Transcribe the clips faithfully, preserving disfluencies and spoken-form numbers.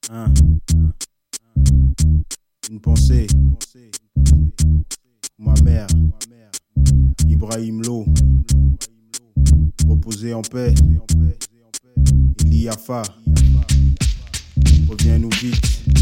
Hein. Une pensée pour ma mère, Ibrahim Lo, reposer en paix. Iliafa, reviens-nous vite.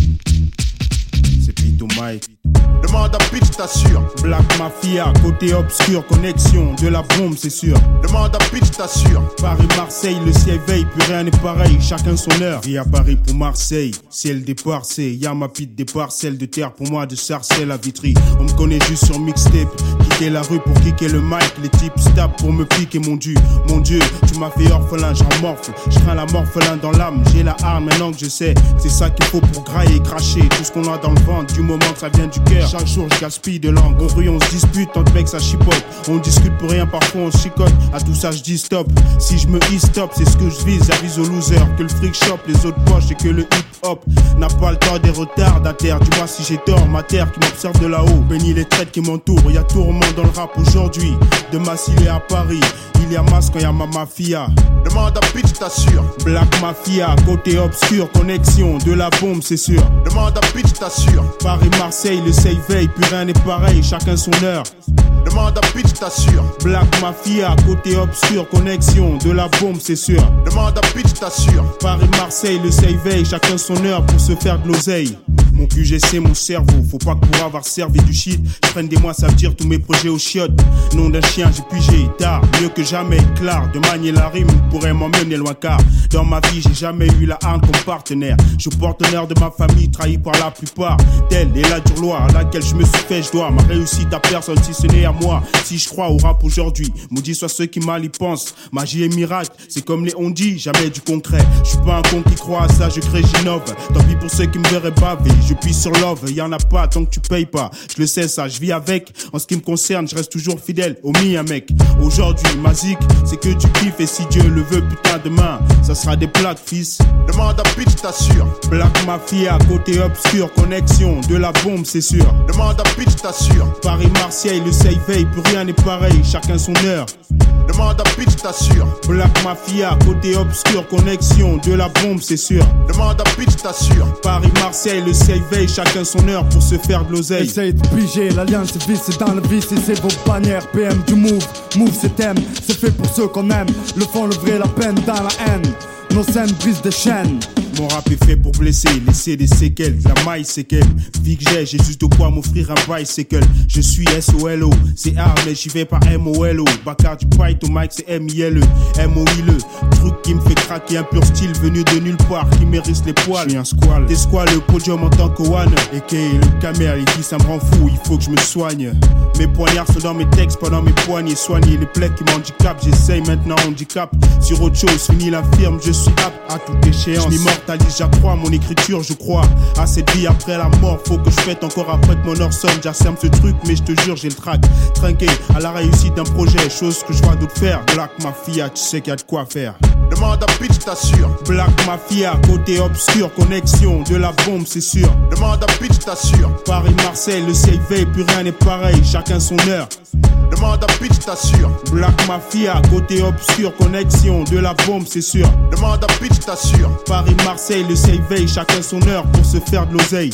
C'est Pito Mike. Demande à Pitch, t'assure. Black Mafia, côté obscur, connexion de la bombe, c'est sûr. Demande à Pitch, t'assure. Paris, Marseille, le ciel veille, plus rien n'est pareil, chacun son heure. Vie à Paris pour Marseille, ciel départ, c'est y'a ma pite des parcelles de terre pour moi de Sarcelles à Vitry. On me connaît juste sur mixtape, quitter la rue pour kicker le mic, les types tapent pour me piquer mon dieu. Mon dieu, tu m'as fait orphelin, j'en morfle, je crains la morphelin dans l'âme, j'ai la arme maintenant que je sais, c'est ça qu'il faut pour grailler, cracher, tout ce qu'on a dans le ventre, du moment que ça vient du cœur. Chaque jour je gaspille de langue, en rue on se dispute, tant de mecs ça chipote. On discute pour rien, parfois on chicote. À tout ça je dis stop, si je me hisse stop, c'est ce que je vise. J'avise aux losers que le fric shop, les autres poches et que le hip hop n'a pas le temps des retardataires. Dis-moi si j'ai tort, ma terre qui m'observe de là-haut. Bénis les traites qui m'entourent, y'a tourment dans le rap aujourd'hui. Demain s'il est à Paris, il y a masse quand y'a ma mafia. Demande à Pitch, t'assure. Black Mafia, côté obscur, connexion de la bombe, c'est sûr. Demande à Pitch, t'assure. Paris, Marseille, le save veille, plus rien n'est pareil, chacun son heure. Demande à Pitch, t'assure. Black Mafia, côté obscur, connexion de la bombe, c'est sûr. Demande à Pitch, t'assure. Paris, Marseille, le save veille, chacun son heure pour se faire de l'oseille. Mon Q G C, mon cerveau, faut pas que pour avoir servi du shit, je prenne des mois, ça veut dire tous mes projets aux chiottes. Nom d'un chien, j'ai pigé tard, mieux que jamais, clair. De manier la rime pourrait m'emmener loin car dans ma vie, j'ai jamais eu la harne comme partenaire. Je suis partenaire de ma famille, trahi par la plupart. Telle est la dure loi à laquelle je me suis fait, je dois ma réussite à personne si ce n'est à moi. Si je crois au rap aujourd'hui, maudit soit ceux qui mal y pensent. Magie et miracle, c'est comme les on dit, jamais du concret. Je suis pas un con qui croit à ça, je crée, j'innove. Tant pis pour ceux qui me verraient baver. Je pisse sur love, y'en a pas tant que tu payes pas. Je le sais ça, je vis avec. En ce qui me concerne, je reste toujours fidèle au mien mec. Aujourd'hui, ma zik, c'est que du kiff. Et si Dieu le veut, putain demain, ça sera des plaques fils. Demande à Pitch, t'assure. Black Mafia, côté obscur, connexion de la bombe, c'est sûr. Demande à Pitch, t'assure. Paris, Marseille, le save veille, plus rien n'est pareil, chacun son heure. Demande à Pitch, t'assure. Black Mafia, côté obscur, connexion de la bombe, c'est sûr. Demande à Pitch, t'assure. Paris, Marseille, le save veille, chacun son heure pour se faire de l'oseille. Essaye de piger, l'alliance c'est vice, c'est dans le vice et c'est vos bannières. P M du move, move c'est thème, c'est fait pour ceux qu'on aime. Le fond, le vrai, la peine dans la haine. Nos scènes brisent des chaînes. Mon rap est fait pour blesser, laisser des séquelles. La maille c'est qu'elle, vie que j'ai, j'ai juste de quoi m'offrir un bicycle. Je suis S O L O, c'est hard mais j'y vais pas M O L O. Bacard du Pyth au mic c'est M I L E, M O I L E. Truc qui me fait craquer, un pur style venu de nulle part, qui m'érisse les poils. Je suis un squal, t'es squal, le podium en tant que one. Et que le camère, il dit ça me rend fou, il faut que je me soigne. Mes poignards sont dans mes textes, pendant mes poignets. Soigner les plaies qui m'handicapent, j'essaye maintenant handicap. Sur autre chose, fini l'infirme, je suis apte à toute échéance. M'immortalise, j'accrois mon écriture, je crois à cette vie après la mort. Faut que je fête encore après que mon heure sonne. J'asserme ce truc, mais je te jure, j'ai le trac. Trinqué à la réussite d'un projet, chose que je vois d'autres faire. Black Mafia, tu sais qu'il y a de quoi faire. Demande à Pitch, t'assure. Black Mafia, côté obscur, connexion de la bombe, c'est sûr. Demande à Pitch, t'assure. Paris, Marseille, le save veille, plus rien n'est pareil, chacun son heure. Demande à Pitch, t'assure. Black Mafia, côté obscur, connexion de la bombe, c'est sûr. Demande à Pitch, t'assure. Paris, Marseille, le save veille, chacun son heure pour se faire de l'oseille.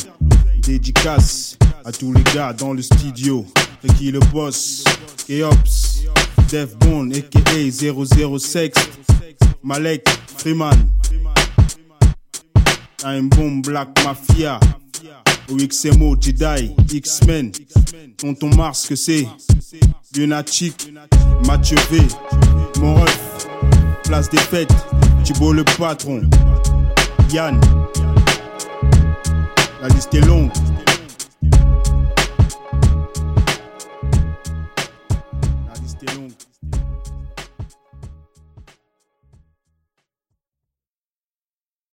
Dédicace à tous les gars dans le studio. Ricky le boss, Keops, Def Bond, a k a zéro zéro six, Malek, Freeman, Time Bomb, Black Mafia, O X M O, Jedi, X-Men, Tonton Mars que c'est, Lunatic, Mathieu V, Mon ref, Place des Fêtes, Thibaut le patron, Yann, la liste est longue.